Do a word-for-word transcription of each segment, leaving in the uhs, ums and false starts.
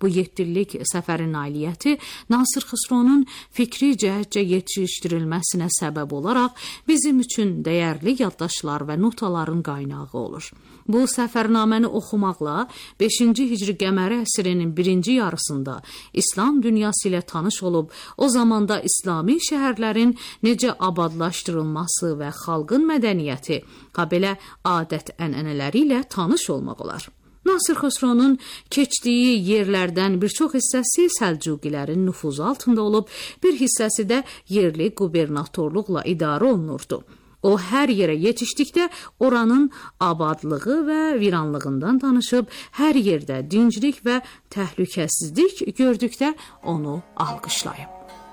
Bu yeddi illik səfərin nailiyyəti Nasir Xusronun fikri cəhətcə yetişdirilməsinə səbəb olaraq bizim üçün dəyərli yaddaşlar və notaların qaynağı olur. Bu səfərnaməni oxumaqla beşinci hicri qəməri əsrinin birinci yarısında İslam dünyası ilə tanış olub, o zamanda İslami şəhərlərin necə abadlaşdırılması və xalqın mədəniyyəti, ha belə adət-ənənələri ilə tanış olmaq olar. Nasir Xusronun keçdiyi yerlərdən bir çox hissəsi Səlcuqilərin nüfuzu altında olub, bir hissəsi də yerli qubernatorluqla idarə olunurdu. O hər yerə yetişdikdə oranın abadlığı və viranlığından danışıb, hər yerdə dinclik və təhlükəsizlik gördükdə onu alqışlayıb.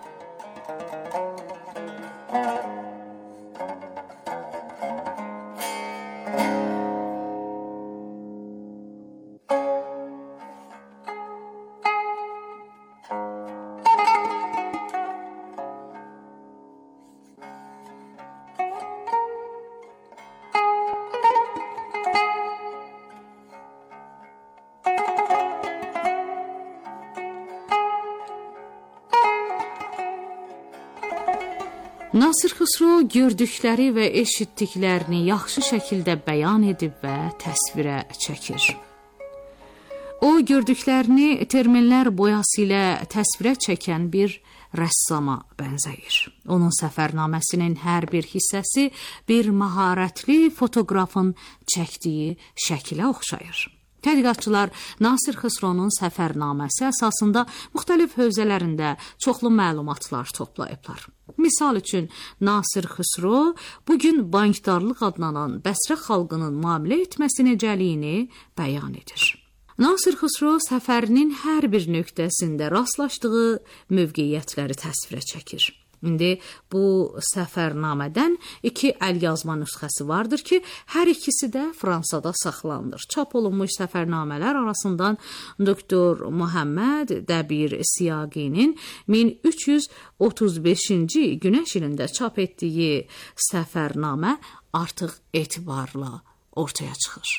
Nasir Xusro gördükləri və eşitdiklərini yaxşı şəkildə bəyan edib və təsvirə çəkir. O, gördüklərini terminlər boyası ilə təsvirə çəkən bir rəssama bənzəyir. Onun səfərnaməsinin hər bir hissəsi bir məharətli fotoqrafın çəkdiyi şəkilə oxşayır. Tədqiqatçılar Nasir Xusronun səfərnaməsi əsasında müxtəlif hövzələrində çoxlu məlumatlar toplayıblar. Misal üçün, Nasir Xusro bugün bankdarlıq adlanan Bəsrə xalqının müamilə etməsi necəliyini bəyan edir. Nasir Xusro səfərinin hər bir nöqtəsində rastlaşdığı mövqeyiyyətləri təsvirə çəkir. İndi bu səfərnamədən iki əlyazma nüsxəsi vardır ki, hər ikisi də Fransada saxlanılır. Çap olunmuş səfərnamələr arasından doktor Muhammed Dəbir Siyaqinin min üç yüz otuz beşinci günəş ilində çap etdiyi səfərnamə artıq etibarla ortaya çıxır.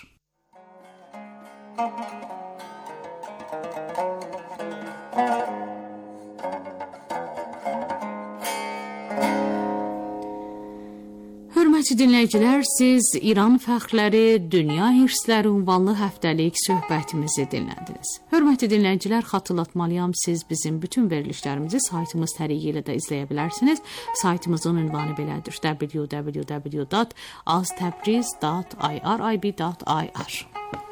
Hörmətli dinləyicilər, siz İran fəxrləri, dünya hirsləri ünvanlı həftəlik söhbətimizi dinlədiniz. Hörmətli dinləyicilər, xatırlatmalıyam, siz bizim bütün verilişlərimizi saytımız təriyi ilə də izləyə bilərsiniz. Saytımızın ünvanı belədir: w w w dot aztabriz dot irib dot ir.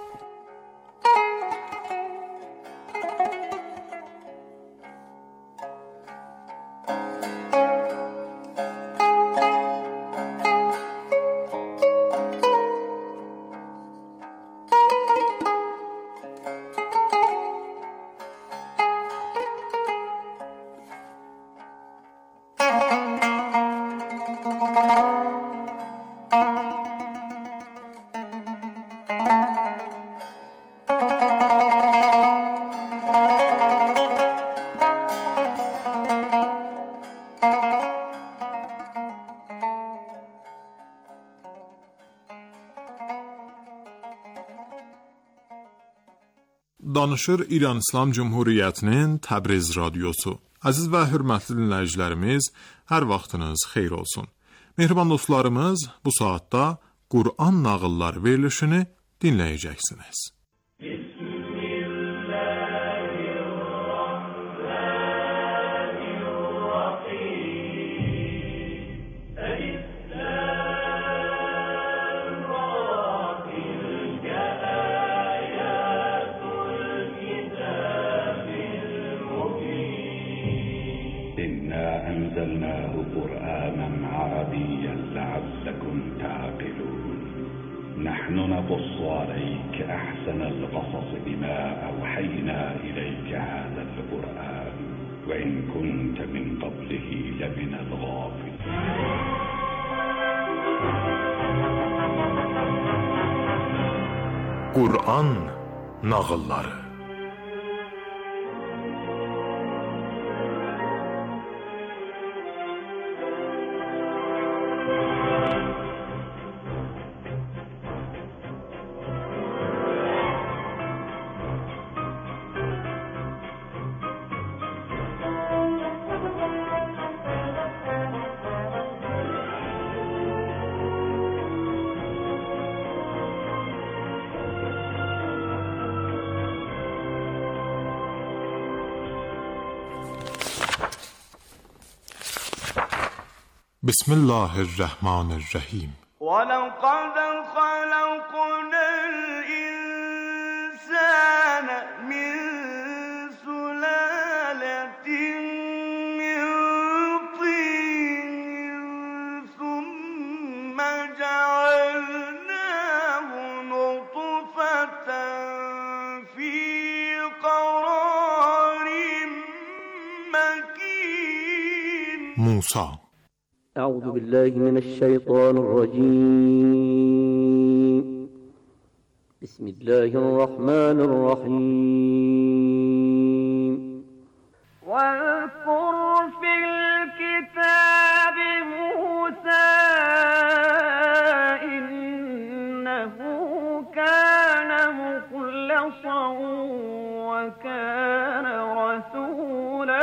Danışır İran İslam Cumhuriyyətinin Təbriz radiosu. Əziz və hörmətli dinləyicilərimiz, hər vaxtınız xeyir olsun. Mehriban dostlarımız, bu saatda Qur'an nağılları verilişini dinləyəcəksiniz. أنزلناه قرآنا عربيا لعلكم تعقلون نحن نقص عليك أحسن القصص بما أوحينا إليك هذا القرآن وإن كنت من قبله لمن الغافلين. Qur'an nağılları. بسم الله الرحمن الرحیم. ولقد خلقنا الإنسان من سلالة من طين ثم جعلناه نطفة في قرار مكين. موسی. أعوذ بالله من الشيطان الرجيم. بسم الله الرحمن الرحيم. واذكر في الكتاب موسى إنه كان مخلصا وكان رسولا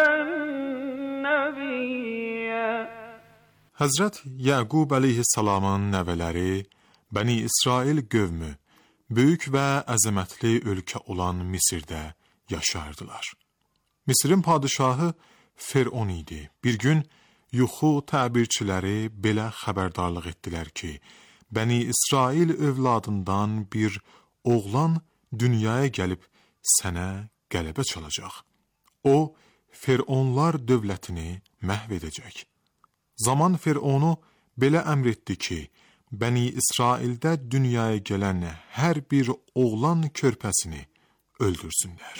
نبيا. Həzrət Yəqub əleyhissalamın nəvələri Bəni İsrail qövmü böyük və əzəmətli ölkə olan Misirdə yaşardılar. Misirin padişahı Firon idi. Bir gün yuxu təbirçiləri belə xəbərdarlıq etdilər ki, Bəni İsrail övladından bir oğlan dünyaya gəlib sənə qələbə çalacaq. O, Fironlar dövlətini məhv edəcək. Zaman Fironu belə əmr etdi ki, Bəni İsraildə dünyaya gələn hər bir oğlan körpəsini öldürsünlər.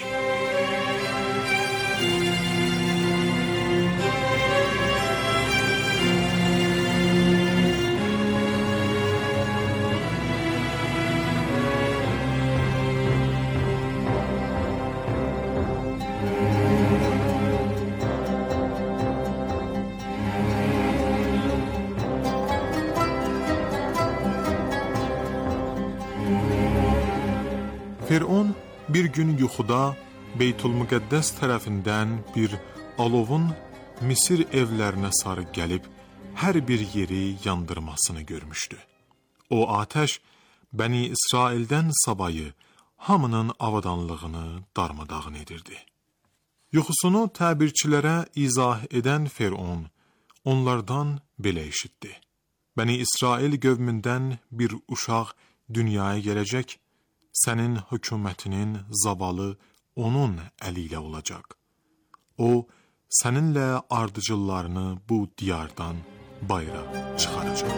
Firon bir gün yuxuda Beytülmüqəddəs tərəfindən bir alovun Misir evlərinə sarı gəlib hər bir yeri yandırmasını görmüşdü. O atəş Bəni İsraildən savayı hamının avadanlığını darmadağın edirdi. Yuxusunu təbirçilərə izah edən Firon onlardan belə eşitdi. Bəni İsrail qövmündən bir uşaq dünyaya gələcək, sənin hökumətinin zavalı onun əli ilə olacaq. O, səninlə ardıcıllarını bu diyardan bayıra çıxaracaq.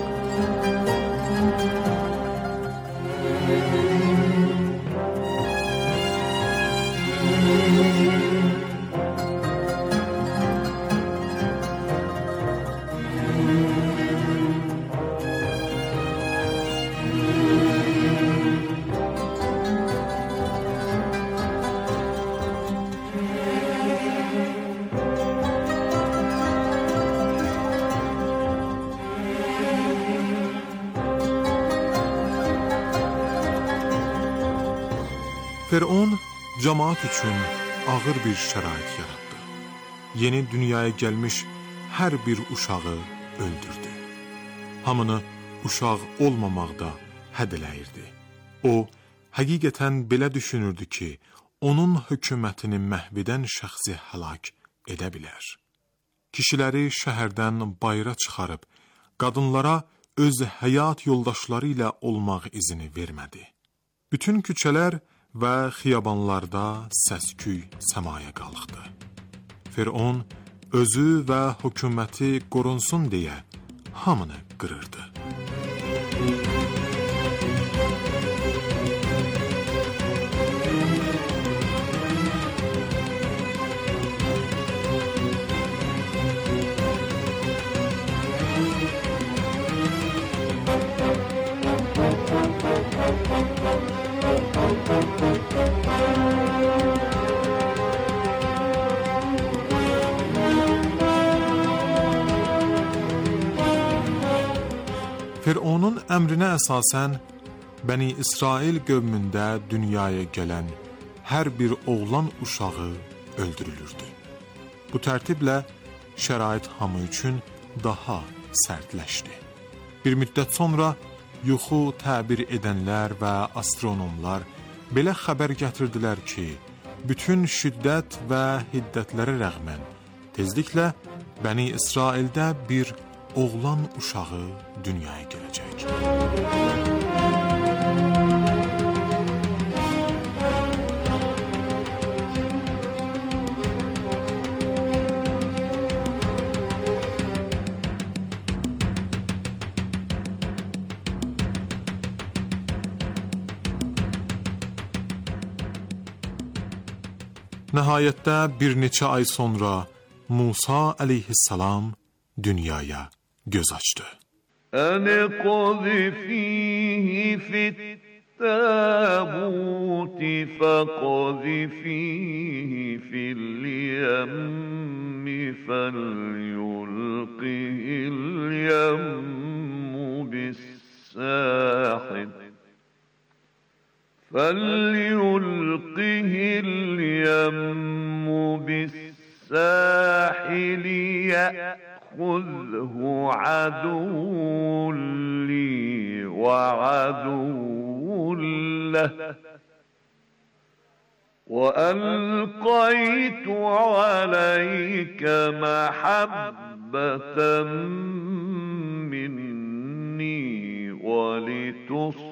Firon cəmaat üçün ağır bir şərait yaratdı. Yeni dünyaya gəlmiş hər bir uşağı öldürdü. Hamını uşaq olmamaqda hədələyirdi. O, həqiqətən belə düşünürdü ki, onun hökumətini məhv edən şəxsi həlak edə bilər. Kişiləri şəhərdən bayıra çıxarıb, qadınlara öz həyat yoldaşları ilə olmaq izini vermədi. Bütün küçələr və xiyabanlarda səsküy səmaya qalxdı. Firon özü və hökuməti qorunsun deyə hamını qırırdı. Fironun əmrinə əsasən Bəni İsrail qövmündə dünyaya gələn hər bir oğlan uşağı öldürülürdü. Bu tərtiblə şərait hamı üçün daha sərtləşdi. Bir müddət sonra yuxu təbir edənlər və astronomlar belə xəbər gətirdilər ki, bütün şiddət və hiddətlərə rəğmən Tezliklə Bəni İsraildə bir oğlan uşağı dünyaya gələcək. Nəhayətdə bir neçə ay sonra Musa əleyhissalam dünyaya göz açdı. Əni qazifīhi fit-tābuti faqazifīhi fil-yemmi felyulqihil-yemmu bis-sāhil فليلقه اليم بالساحل يأخذه عدو لي وعدو له وألقيت عليك محبة مني ولتصنع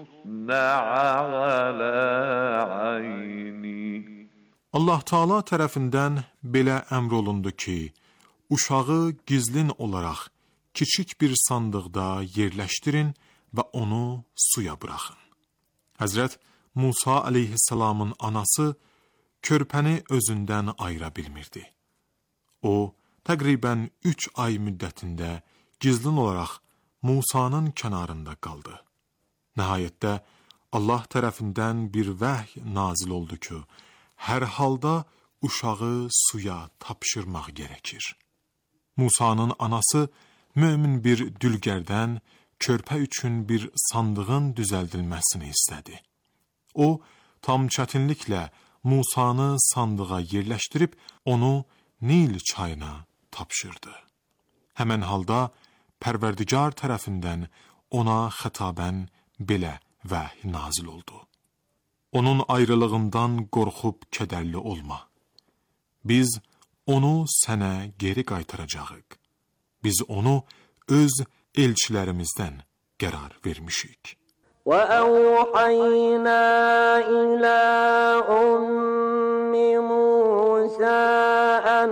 Allah Taala tərəfindən belə əmr olundu ki, uşağı gizlin olaraq kiçik bir sandıqda yerləşdirin və onu suya buraxın. Həzrət Musa əleyhissalamın anası körpəni özündən ayıra bilmirdi. O, təqribən üç ay müddətində gizlin olaraq Musanın kənarında qaldı. Nəhayətdə Allah tərəfindən bir vəhy nazil oldu ki, hər halda uşağı suya tapşırmaq gərəkir. Musanın anası mömin bir dülgərdən körpə üçün bir sandığın düzəldilməsini istədi. O, tam çətinliklə Musanı sandığa yerləşdirib onu Nil çayına tapşırdı. Həmən halda Pərverdigar tərəfindən ona xitabən belə vəhy nazil oldu. Onun ayrılığından qorxub kədərli olma. Biz onu sənə geri qaytaracağıq. Biz onu öz elçilərimizdən qərar vermişik. وَأَوْحَيْنَا إِلَى أُمِّ مُوسَى أَنْ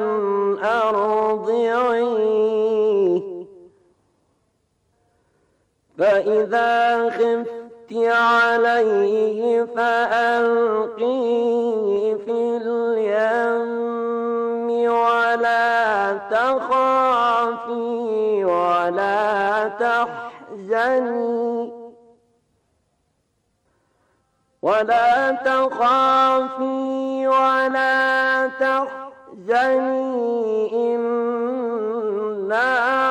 أَرْضِعِيهِ فَإِذَا خِفْتِ عَلَيْهِ فَأَلْقِيهِ فِي الْيَمِّ وَلَا تَخَافِي وَلَا تَحْزَنِي وَلَا تَخَافِي وَلَا تَحْزَنِي إِنَّا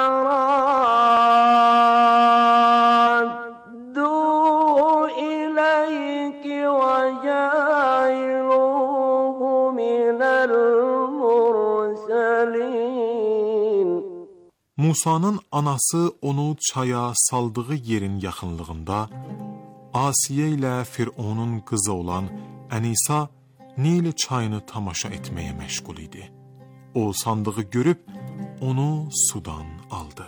Musa'nın anası onu çaya saldığı yerin yaxınlığında Asiyə ilə Fironun qızı olan Ənisa Nil çayını tamaşa etməyə məşğul idi. O sandığı görüb onu sudan aldı.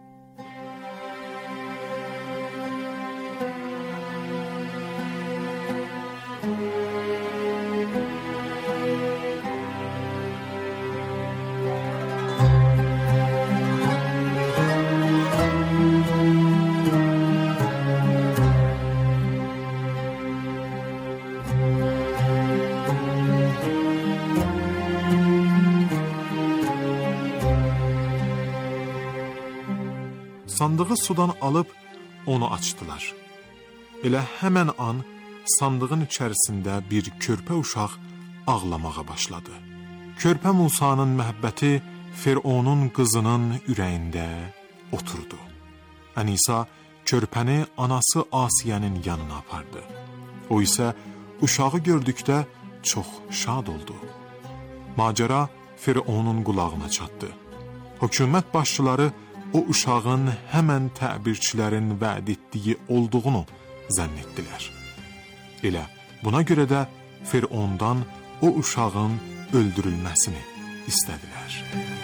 Sandığı sudan alıb onu açdılar. Elə həmən an sandığın içərisində bir körpə uşaq ağlamağa başladı. Körpə Musa'nın məhəbbəti Fironun qızının ürəyində oturdu. Ənisa körpəni anası Asiyənin yanına apardı. O isə uşağı gördükdə çox şad oldu. Macəra Fironun qulağına çatdı. Hökumət başçıları o uşağın həmən təbirçilərin vəd etdiyi olduğunu zənn etdilər. Elə buna görə də Firondan o uşağın öldürülməsini istədilər.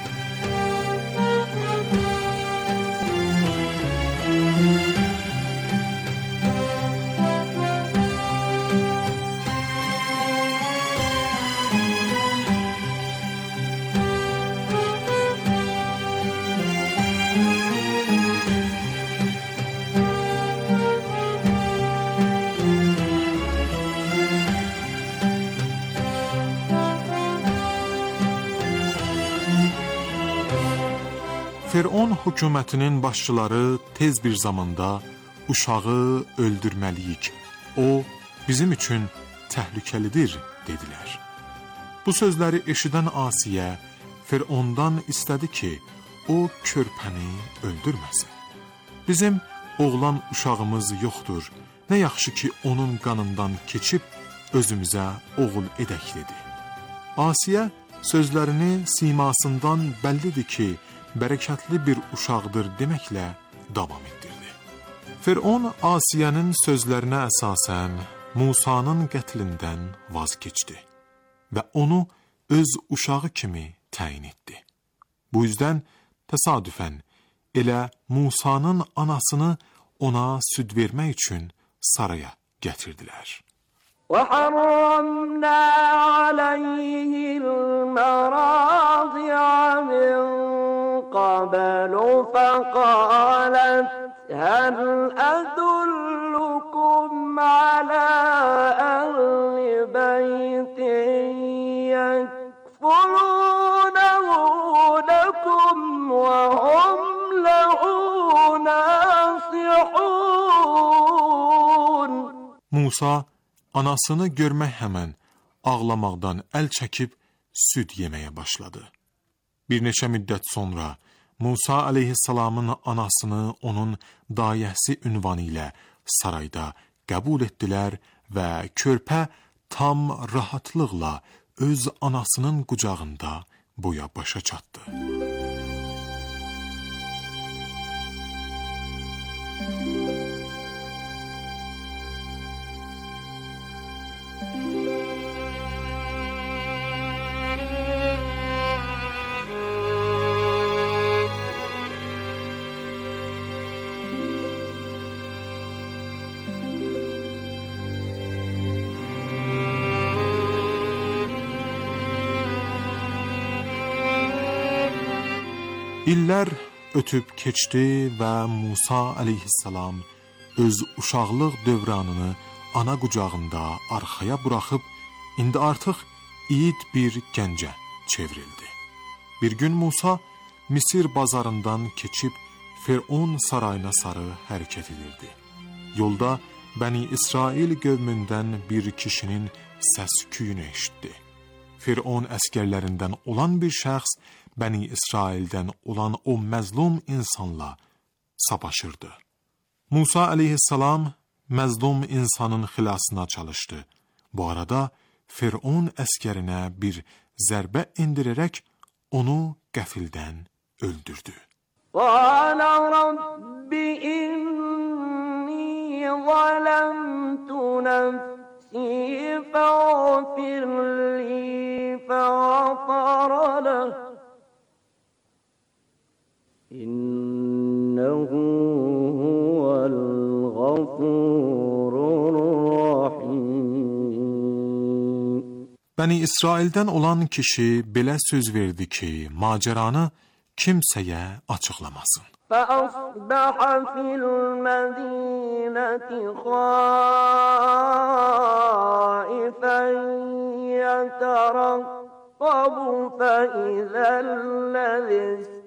Firon hökumətinin başçıları tez bir zamanda uşağı öldürməliyik, o bizim üçün təhlükəlidir dedilər. Bu sözləri eşidən Asiyə Firondan istədi ki, o körpəni öldürməsin. Bizim oğlan uşağımız yoxdur, nə yaxşı ki onun qanından keçib özümüzə oğul edək dedi. Asiyə sözlərini simasından bəllidir ki, bərəkətli bir uşaqdır deməklə davam etdirdi. Firon Asiyənin sözlərinə əsasən Musanın qətlindən vaz keçdi və onu öz uşağı kimi təyin etdi. Bu yüzdən təsadüfən elə Musanın anasını ona süd vermək üçün saraya gətirdilər. وحرمنا عليه المراضع من قبل فقالت هل أدلكم على أهل بيت يكفلونه لكم وهم له ناصحون. Musa anasını görmək həmən ağlamaqdan əl çəkib süd yeməyə başladı. Bir neçə müddət sonra Musa aleyhissalamın anasını onun dayəsi ünvanı ilə sarayda qəbul etdilər və körpə tam rahatlıqla öz anasının qucağında boya başa çatdı. İllər ötüb keçdi və Musa aleyhissalam öz uşaqlıq dövranını ana qucağında arxaya buraxıb, indi artıq yiğit bir gəncə çevrildi. Bir gün Musa Misir bazarından keçib Firon sarayına sarı hərəkət edirdi. Yolda Bəni İsrail qövmündən bir kişinin səs-küyünü eşitdi. Firon əskərlərindən olan bir şəxs Bəni İsraildən olan o məzlum insanla savaşırdı. Musa aleyhissalam məzlum insanın xilasına çalışdı. Bu arada Firon əskərinə bir zərbə indirərək onu qəfildən öldürdü. قال رب إني ظلمت نفسي فاغفر لي فغفر له إنه هو الغفور الرحيم. Bəni İsraildən olan kişi belə söz verdi ki, macəranı kimsəyə açıqlamasın. فأصبح في المدينة خائفا يترقب فإذا الذي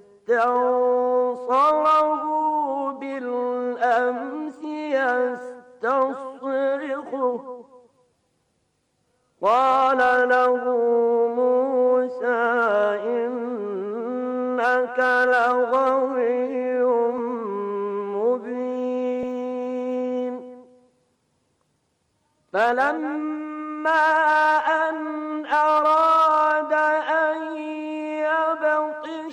استنصره بالأمس يستصرخه قال له موسى إنك لغوي مبين. فلما أن أراد أن يبطش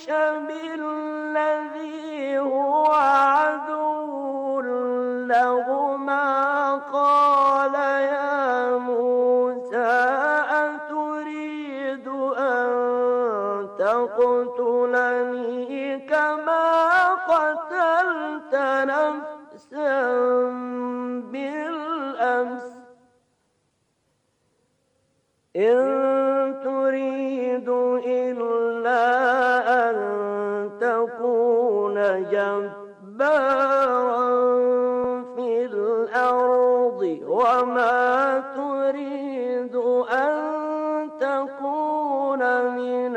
بالذي هو عدو لهما قال يا موسى أتريد أن تقتلني كما قتلت نفسا بالأمس إن تريد إلا أن تكون جبارا في الأرض وما تريد أن تكون من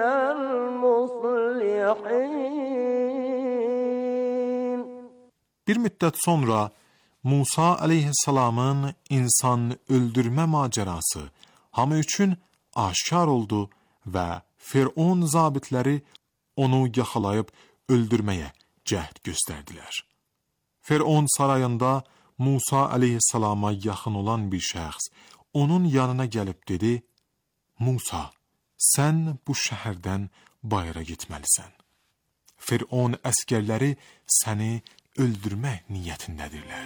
المصلحين. Bir müddət sonra Musa aleyhissalamın insan öldürmə macerası hamı üçün aşkar oldu və Firon zabitləri onu yaxalayıb öldürməyə cəhd göstərdilər. Firon sarayında Musa aleyhissalama yaxın olan bir şəxs onun yanına gəlib dedi: Musa, sən bu şəhərdən bayıra getməlisən. Firon əskərləri səni öldürmək niyyətindədirlər.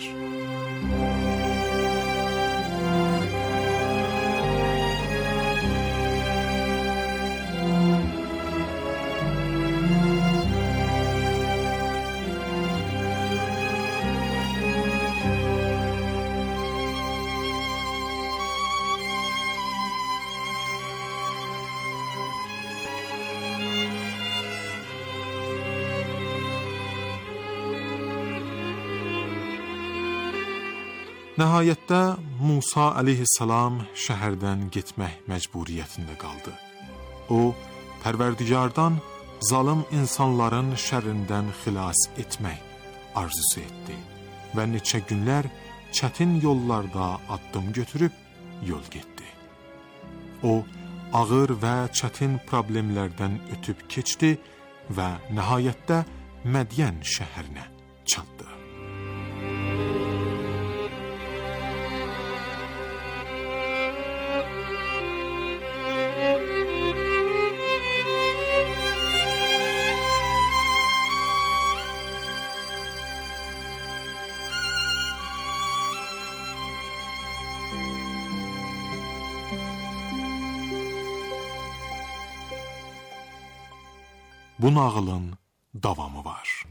Nəhayətdə Musa aleyhissalam şəhərdən getmək məcburiyyətində qaldı. O, Pərverdigardan zalım insanların şərrindən xilas etmək arzusu etdi və neçə günlər çətin yollarda addım götürüb yol getdi. O, ağır və çətin problemlərdən ötüb keçdi və nəhayətdə Mədiyən şəhərinə çatdı. Bu nağılın davamı var.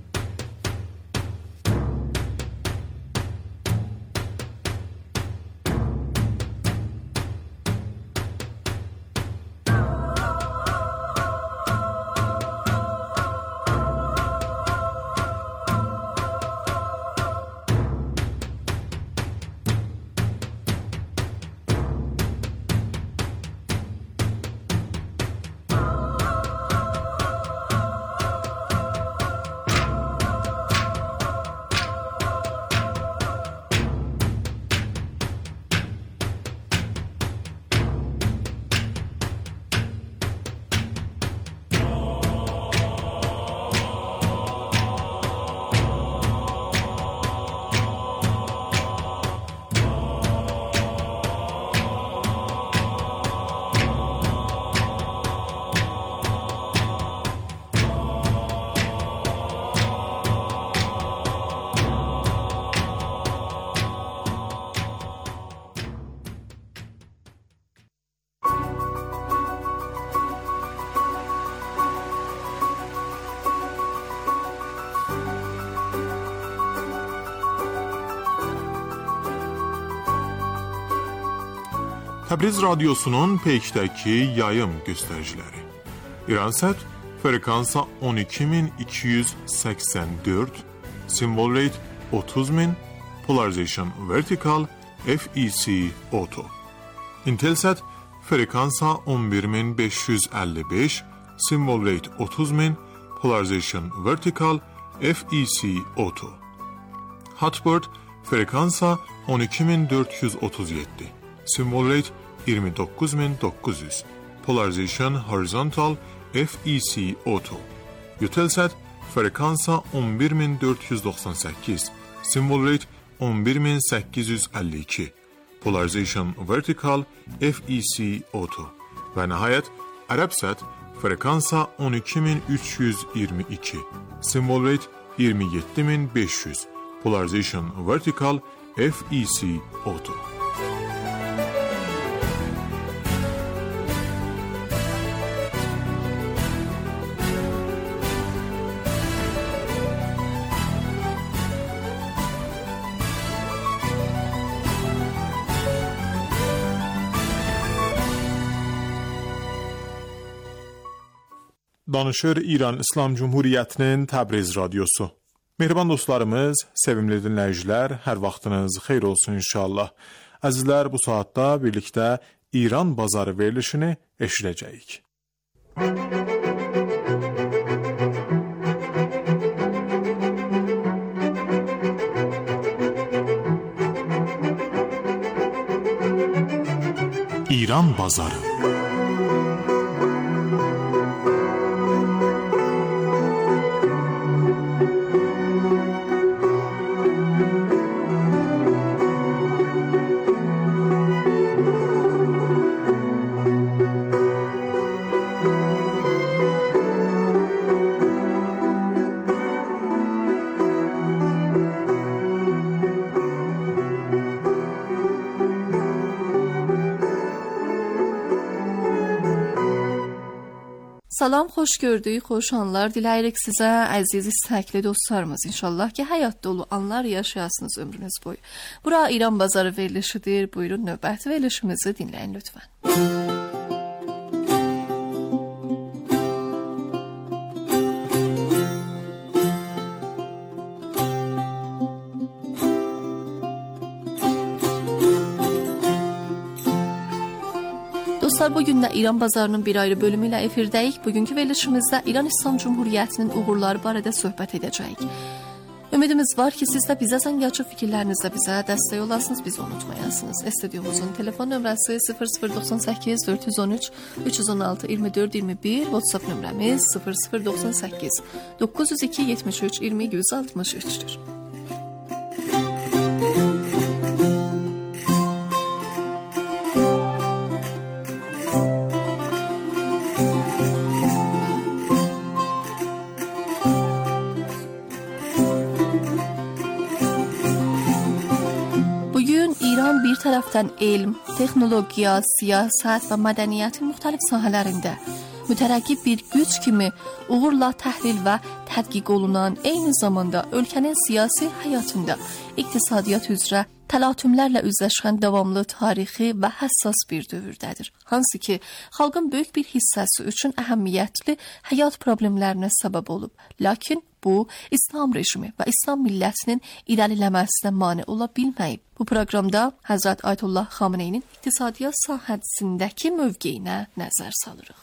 Təbriz Radyosu'nun Peyk'təki yayım göstəriciləri. İransat frekansa on iki min iki yüz səksən dörd, symbol rate otuz min, polarization vertical, F E C auto. Intelsat frekansa on bir min beş yüz əlli beş, symbol rate otuz min, polarization vertical, F E C auto. Hotbird frekansa on iki min dörd yüz otuz yeddi, symbol rate iyirmi doqquz min doqquz yüz, polarization horizontal, F E C auto. Eutelsat frekansa on bir min dörd yüz doxsan səkkiz, symbol rate on bir min səkkiz yüz əlli iki, polarization vertical, F E C auto. Və nəhayət Ərəbsat frekansa on iki min üç yüz iyirmi iki, symbol rate iyirmi yeddi min beş yüz, polarization vertical, F E C auto. Danışır İran İslam Cumhuriyyətinin Təbriz radiosu. Mehriban dostlarımız, sevimli dinləyicilər, hər vaxtınız xeyir olsun inşallah. Əzizlər, bu saatda birlikdə İran bazarı verilişini eşidəcəyik. İran bazarı. Salam, xoş gördük, xoş anlar diləyirik sizə, əziz istəkli dostlarımız. İnşallah ki, həyat dolu anlar yaşayasınız ömrünüz boyu. Bura İran bazarı verilişidir. Buyurun, növbəti verilişimizi dinləyin lütfən. Dostlar, bugün də İran bazarının bir ayrı bölümü ilə efirdəyik. Bugünkü verilişimizdə İran İslam Cumhuriyyətinin uğurları barədə söhbət edəcəyik. Ümidimiz var ki, siz də bizə zəngiyatçı fikirlərinizlə bizə dəstək olasınız, bizi unutmayasınız. Stüdyomuzun telefon nömrəsi sıfır sıfır doxsan səkkiz dörd yüz on üç üç yüz on altı iyirmi dörd iyirmi bir, WhatsApp nömrəmiz sıfır sıfır doxsan səkkiz doqquz yüz iki yetmiş üç iyirmi yüz altmış üçdür. Bir tərəfdən elm, texnologiya, siyasət və mədəniyyətin müxtəlif sahələrində mütərəqqib bir güc kimi uğurla təhlil və tədqiq olunan, eyni zamanda ölkənin siyasi həyatında iqtisadiyyat üzrə təlatümlərlə üzləşən davamlı tarixi və həssas bir dövrdədir. Hansı ki, xalqın böyük bir hissəsi üçün əhəmiyyətli həyat problemlərinə səbəb olub. Lakin bu, İslam rejimi və İslam millətinin irəliləməsinə mane ola bilməyib. Bu proqramda Həzrət Ayətullah Xameneyinin iqtisadiyyat sahəsindəki mövqeyinə nəzər salırıq.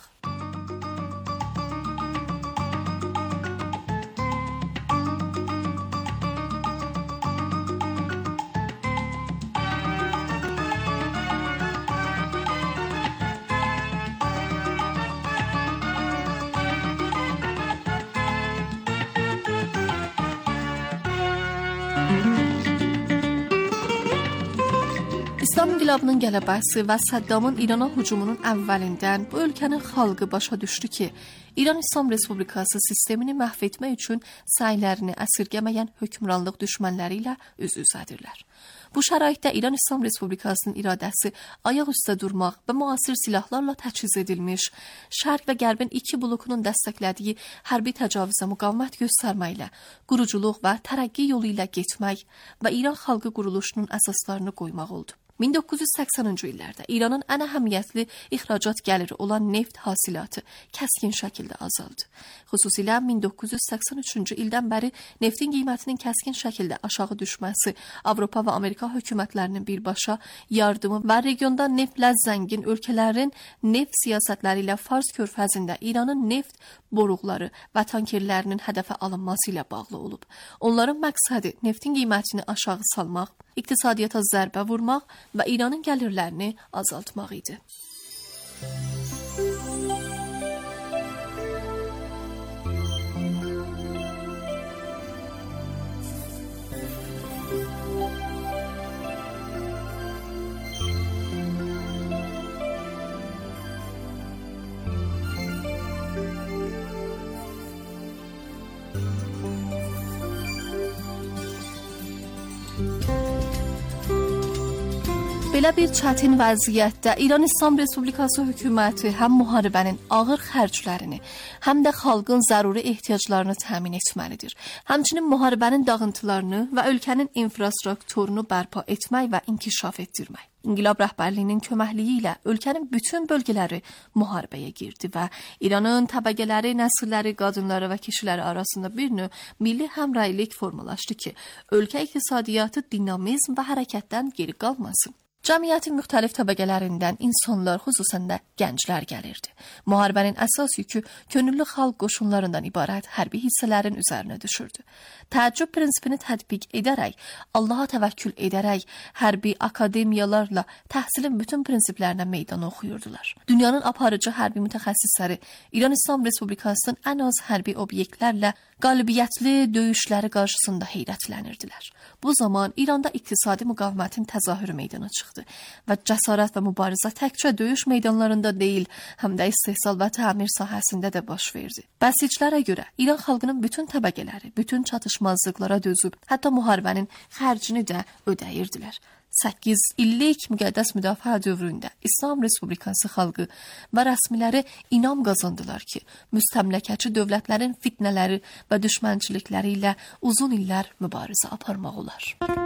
İslam inqilabının qələbəsi və Səddamın İrana hücumunun əvvəlindən bu ölkənin xalqı başa düşdü ki, İran İslam Respublikası sistemini məhv etmək üçün səylərini əsirgəməyən hökmranlıq düşmənləri ilə üz-üzədirlər. Bu şəraitdə İran İslam Respublikasının iradəsi ayaq üstə durmaq və müasir silahlarla təchiz edilmiş, Şərq və Qərbin iki blokunun dəstəklədiyi hərbi təcavüzə müqavimət göstərməklə, quruculuq və tərəqqi yolu ilə getmək və İran xalqı quruluşunun əsaslarını qoymaq oldu. min doqquz yüz səksəninci illərdə İranın ən əhəmiyyətli ixracat gəliri olan neft hasilatı kəskin şəkildə azaldı. Xüsusilə min doqquz yüz səksən üçüncü ildən bəri neftin qiymətinin kəskin şəkildə aşağı düşməsi, Avropa və Amerika hökumətlərinin birbaşa yardımı və regionda neftlə zəngin ölkələrin neft siyasətləri ilə Fars körfəzində İranın neft boruqları və tankerlərinin hədəfə alınması ilə bağlı olub. Onların məqsədi neftin qiymətini aşağı salmaq, iqtisadiyyata zərbə vurmaq və İranın gəlirlərini azaltmaq idi. Belə bir çətin vəziyyətdə İran İslam Respublikası hökuməti həm müharibənin ağır xərclərini, həm də xalqın zəruri ehtiyaclarını təmin etməlidir. Həmçinin müharibənin dağıntılarını və ölkənin infrastrukturunu bərpa etmək və inkişaf etdirmək. İnqilab rəhbərliyinin köməkliyi ilə ölkənin bütün bölgələri müharibəyə girdi və İranın təbəqələri, nəsilləri, qadınları və kişiləri arasında bir növ milli həmrəylik formalaşdı ki, ölkə iqtisadiyyatı dinamizm və hərəkətdən geri qalmasın. Cəmiyyətin müxtəlif təbəqələrindən insanlar, xüsusən də gənclər gəlirdi. Müharibənin əsas yükü könüllü xalq qoşunlarından ibarət hərbi hissələrin üzərinə düşürdü. Təəccüb prinsipini tətbiq edərək, Allaha təvəkkül edərək, hərbi akademiyalarla təhsilin bütün prinsiplərinə meydan oxuyurdular. Dünyanın aparıcı hərbi mütəxəssisləri İran İslam Respublikasının ən az hərbi obyektlərlə qalibiyyətli döyüşləri qarşısında heyrətlənirdilər. Bu zaman İranda iqtisadi müqavimətin təzahürü meydana çıxdı və cəsarət və mübarizə təkcə döyüş meydanlarında deyil, həm də istehsal və təmir sahəsində də baş verdi. Bəsiclərə görə İran xalqının bütün təbəqələri, bütün çatışmazlıqlara dözüb, hətta müharibənin xərcini də ödəyirdilər. səkkiz illik müqəddəs müdafiə dövründə İslam Respublikası xalqı və rəsmiləri inam qazandılar ki, müstəmləkəçi dövlətlərin fitnələri və düşmənçilikləri ilə uzun illər mübarizə aparmaq olar.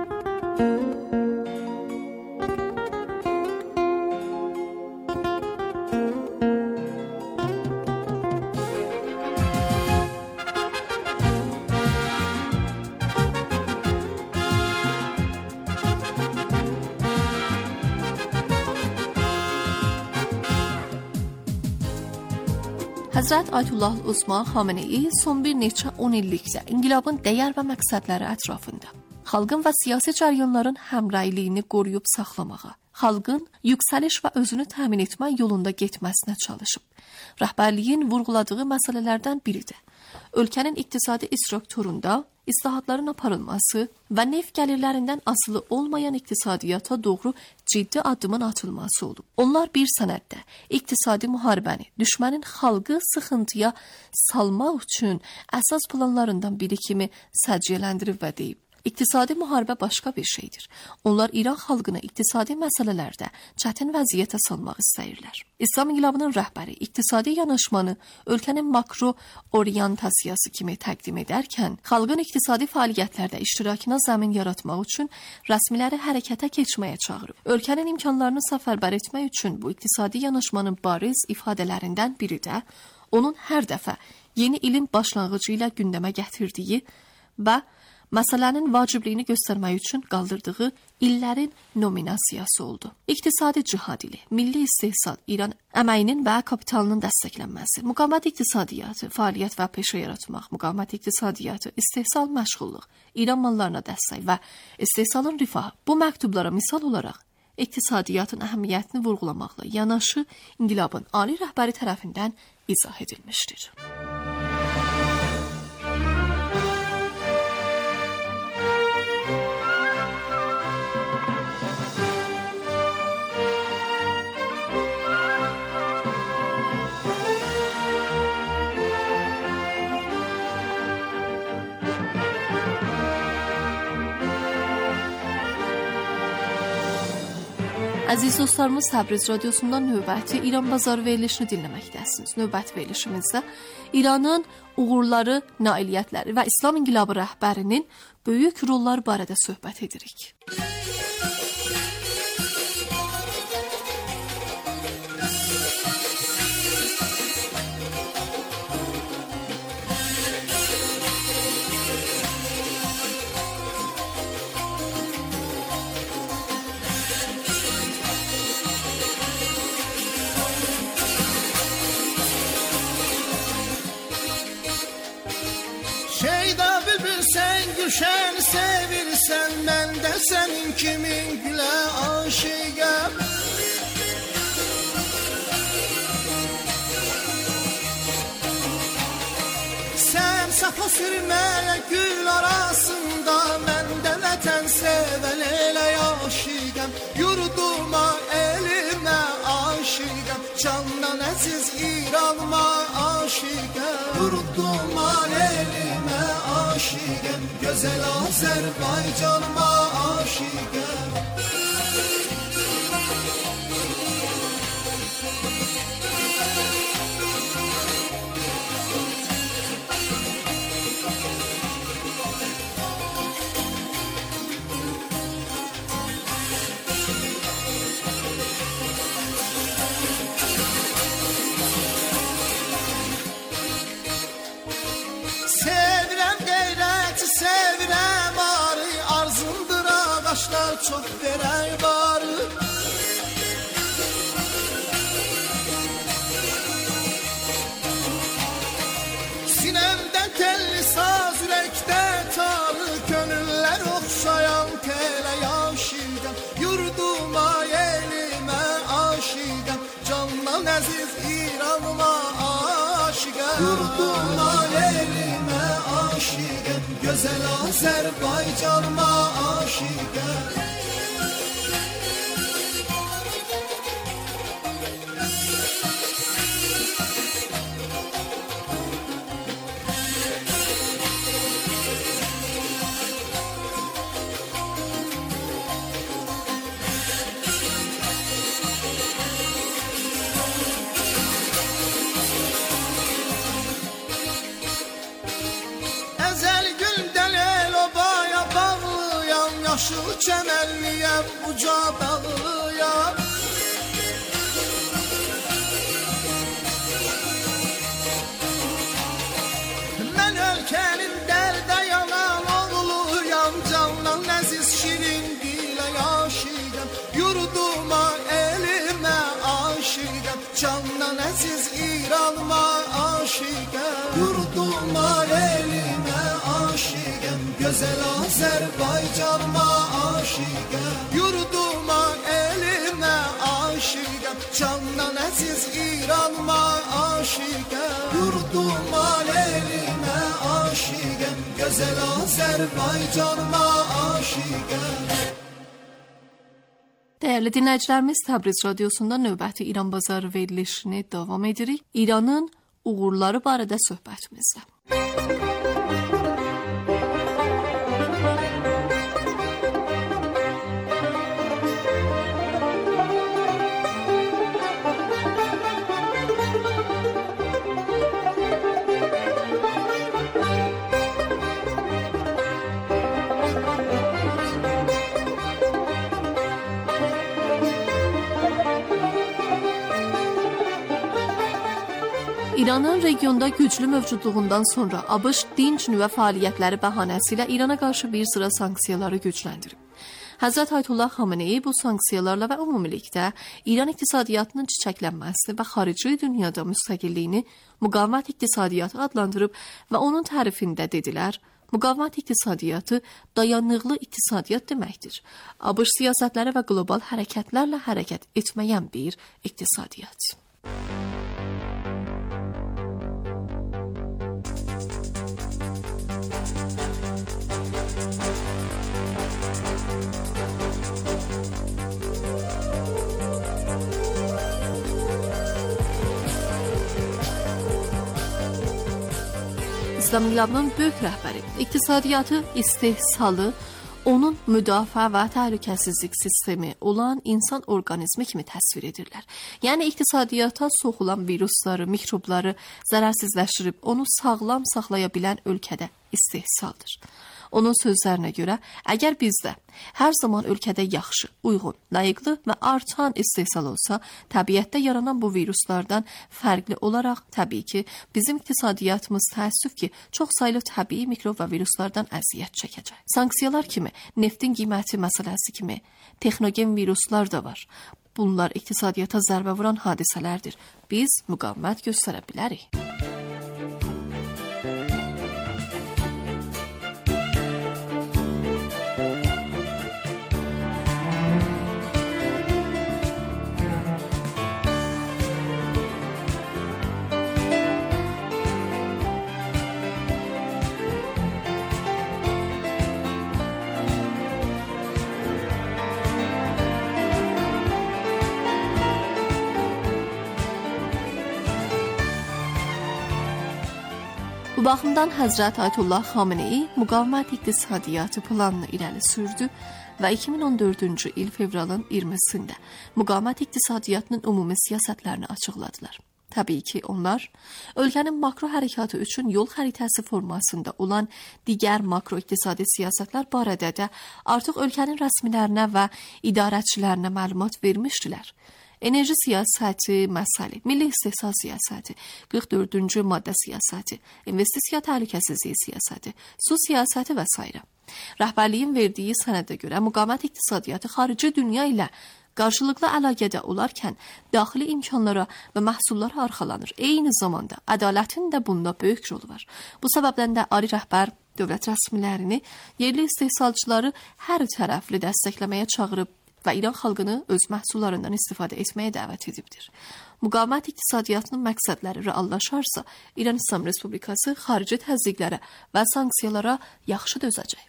Həzrət Ayətullah Uzma Xameneyi son bir neçə on illikdə inqilabın dəyər və məqsədləri ətrafında xalqın və siyasi cəryanların həmrəyliyini qoruyub saxlamağa, xalqın yüksəliş və özünü təmin etmək yolunda getməsinə çalışıb. Rəhbərliyin vurğuladığı məsələlərdən biri də ölkənin iqtisadi strukturunda islahatların aparılması və neft gəlirlərindən asılı olmayan iqtisadiyyata doğru ciddi addımın atılması olub. Onlar bir sənəddə iqtisadi müharibəni, düşmənin xalqı sıxıntıya salmaq üçün əsas planlarından biri kimi səciyyələndirib və deyib. İqtisadi müharibə başqa bir şeydir. Onlar İran xalqını iqtisadi məsələlərdə çətin vəziyyətə salmaq istəyirlər. İslam inqilabının rəhbəri iqtisadi yanaşmanı ölkənin makro orientasiyası kimi təqdim edərkən, xalqın iqtisadi fəaliyyətlərdə iştirakına zəmin yaratmaq üçün rəsmiləri hərəkətə keçməyə çağırıb. Ölkənin imkanlarını səfərbər etmək üçün bu iqtisadi yanaşmanın bariz ifadələrindən biri də onun hər dəfə yeni ilin başlanğıcı ilə gündəmə gətirdiyi və məsələnin vacibliyini göstərmək üçün qaldırdığı illərin nominasiyası oldu. İqtisadi cihad ili, milli istehsal, İran əməyinin və kapitalının dəstəklənməsi, müqavimət iqtisadiyyatı, fəaliyyət və peşə yaratmaq, müqavimət iqtisadiyyatı, istehsal məşğulluq, İran mallarına dəstək və istehsalın rifahı. Bu məktublara misal olaraq iqtisadiyyatın əhəmiyyətini vurğulamaqla yanaşı inqilabın ali rəhbəri tərəfindən izah edilmişdir. Əziz dostlarımız, Təbriz radiosundan növbəti İran bazarı verilişini dinləməkdəsiniz. Növbəti verilişimizdə İranın uğurları, nailiyyətləri və İslam inqilabı rəhbərinin böyük rolları barədə söhbət edirik. Şeyda bülbül sen gülşen sevirsen, ben de senin kimin güle aşığım. Sen safa sürmeye gül arasında, ben de vətən seven elə aşığım. Yurduma elime aşığım, candan əziz İranıma aşığım. Yurduma elime aşığım. aşıqəm, gözəl Azərbaycanıma aşiqəm. Sevirəm arı, arzumdur ağaçlar çox verək barı. Sinəmdən telli saz, ürəkdə tarı, könüllər oxşayan telə yaşıqəm. Yurduma, elimə aşiqəm, candan əziz İranıma aşiqəm. Yurduma, elimə aşiqəm, gözəl Azərbaycanıma aşiqəm. Yaşıl çəmənliyəm, uca dağlıyam. Mən ölkənin dərdə yanan oğluyam, candan əziz şirin dilə aşiqəm. Yurduma, elimə aşiqəm, candan əziz İranıma aşiqəm. Yurduma, elimə aşiqəm, gözəl Azərbaycanıma aşiqəm. Yurduma, elimə aşiqəm, candan əziz İranıma aşiqəm. Yurduma, elimə aşiqəm, gözəl Azərbaycanıma aşiqəm. Dəyərli dinləyicilərimiz, Təbriz Radiosunda növbəti İran Bazarı verilişini davam edirik. İranın uğurları barədə söhbətimizdə. İranın regionda güclü mövcudluğundan sonra ABŞ dinc nüvə fəaliyyətləri bəhanəsi ilə İrana qarşı bir sıra sanksiyaları gücləndirib. Həzrət Ayətullah Xameneyi bu sanksiyalarla və ümumilikdə İran iqtisadiyyatının çiçəklənməsini və xarici dünyada müstəqilliyini müqavimət iqtisadiyyatı adlandırıb və onun tərifində dedilər, müqavimət iqtisadiyyatı dayanıqlı iqtisadiyyat deməkdir. ABŞ siyasətləri və qlobal hərəkətlərlə hərəkət etməyən bir iqtisadiyyat. İslam İnqilabının böyük rəhbəri iqtisadiyyatı, istehsalı, onun müdafiə və təhlükəsizlik sistemi olan insan orqanizmi kimi təsvir edirlər. Yəni iqtisadiyyata soxulan virusları, mikrobları zərərsizləşdirib onu sağlam saxlaya bilən ölkədə istehsaldır. Onun sözlərinə görə, əgər bizdə hər zaman ölkədə yaxşı, uyğun, layiqli və artan istehsal olsa, təbiətdə yaranan bu viruslardan fərqli olaraq, təbii ki, bizim iqtisadiyyatımız təəssüf ki, çox saylı təbii mikrob və viruslardan əziyyət çəkəcək. Sanksiyalar kimi, neftin qiyməti məsələsi kimi, texnogen viruslar da var. Bunlar iqtisadiyyata zərbə vuran hadisələrdir. Biz müqavimət göstərə bilərik. Bu baxımdan Həzrət Ayətullah Xameneyi müqavimət iqtisadiyyatı planını irəli sürdü və iki min on dördüncü il fevralın iyirmisində müqavimət iqtisadiyyatının ümumi siyasətlərini açıqladılar. Təbii ki, onlar ölkənin makro hərəkatı üçün yol xəritəsi formasında olan digər makro iqtisadi siyasətlər barədə də artıq ölkənin rəsmilərinə və idarəçilərinə məlumat vermişdilər. Enerji siyasəti məsələ, milli istehsal siyasəti, qırx dördüncü maddə siyasəti, investisiya təhlükəsizliyi siyasəti, su siyasəti və s. Rəhbərliyin verdiyi sənədə görə müqavimət iqtisadiyyatı xarici dünya ilə qarşılıqlı əlaqədə olarkən daxili imkanlara və məhsullara arxalanır. Eyni zamanda ədalətin də bunda böyük rolu var. Bu səbəbdən də ali rəhbər dövlət rəsmilərini, yerli istehsalçıları hər tərəfli dəstəkləməyə çağırıb və İran xalqını öz məhsullarından istifadə etməyə dəvət edibdir. Müqavimət iqtisadiyyatının məqsədləri reallaşarsa, İran İslam Respublikası xarici təzyiqlərə və sanksiyalara yaxşı dözəcək.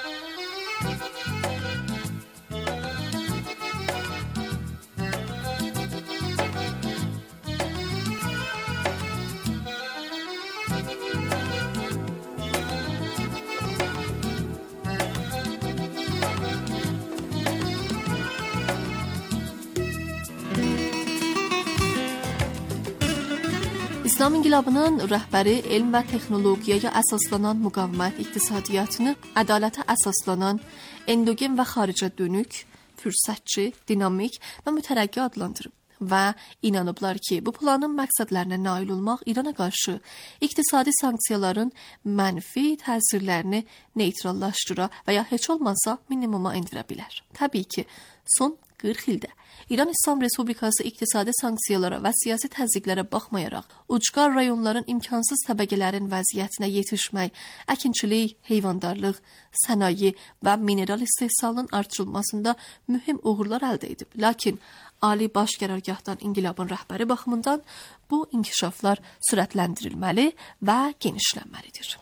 İslam İnqilabının rəhbəri elm və texnologiyaya əsaslanan müqavimət iqtisadiyyatını ədalətə əsaslanan, endogen və xaricə dönük, fürsətçi, dinamik və mütərəqqi adlandırıb və inanıblar ki, bu planın məqsədlərinə nail olmaq İrana qarşı iqtisadi sanksiyaların mənfi təsirlərini neytrallaşdıra və ya heç olmazsa minimuma endirə bilər. Təbii ki, son qırx ildə İran İslam Respublikası iqtisadi sanksiyalara və siyasi təzyiqlərə baxmayaraq, ucqar rayonların imkansız təbəqələrin vəziyyətinə yetişmək, əkinçilik, heyvandarlıq, sənaye və mineral istehsalının artırılmasında mühüm uğurlar əldə edib. Lakin Ali Baş Qərargahdan İnqilabın rəhbəri baxımından bu inkişaflar sürətləndirilməli və genişlənməlidir.